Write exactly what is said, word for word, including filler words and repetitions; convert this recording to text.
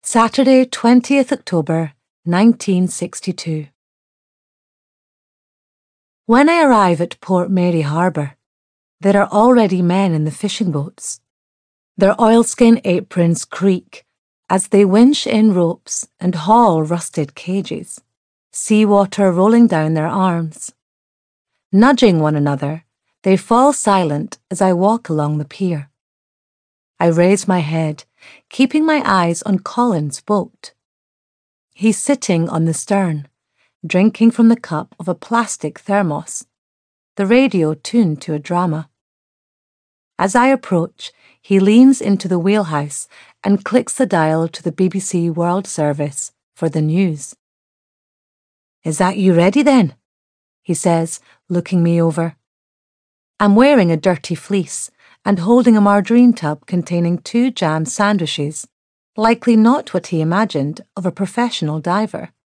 Saturday, twentieth October, nineteen sixty-two. When I arrive at Port Mary Harbour, there are already men in the fishing boats. Their oilskin aprons creak as they winch in ropes and haul rusted cages, seawater rolling down their arms. Nudging one another, they fall silent as I walk along the pier. I raise my head, keeping my eyes on Colin's boat. He's sitting on the stern, drinking from the cup of a plastic thermos, the radio tuned to a drama. As I approach, he leans into the wheelhouse and clicks the dial to the B B C World Service for the news. "Is that you ready then?" he says, looking me over. I'm wearing a dirty fleece and holding a margarine tub containing two jam sandwiches, likely not what he imagined of a professional diver.